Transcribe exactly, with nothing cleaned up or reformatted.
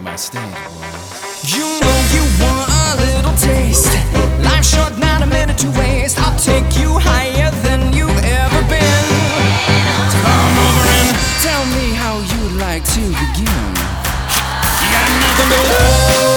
my stage, boys. You know you want a little taste. Life's short, not a minute to waste. I'll take you higher than you've ever been. So come over and tell me how you'd like to begin. You got nothing but love.